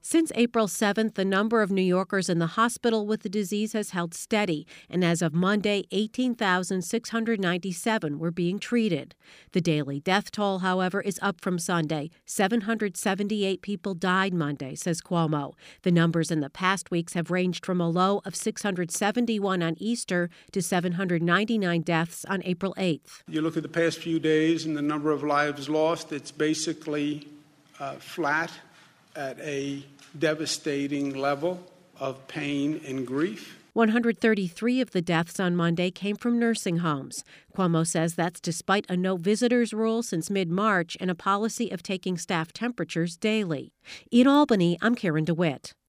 Since April 7th, the number of New Yorkers in the hospital with the disease has held steady, and as of Monday, 18,697 were being treated. The daily death toll, however, is up from Sunday. 778 people died Monday, says Cuomo. The numbers in the past weeks have ranged from a low of 671 on Easter to 799 deaths on April 8th. You look at the past few days and the number of lives lost, it's basically flat at a devastating level of pain and grief. 133 of the deaths on Monday came from nursing homes. Cuomo says that's despite a no visitors rule since mid-March and a policy of taking staff temperatures daily. In Albany, I'm Karen DeWitt.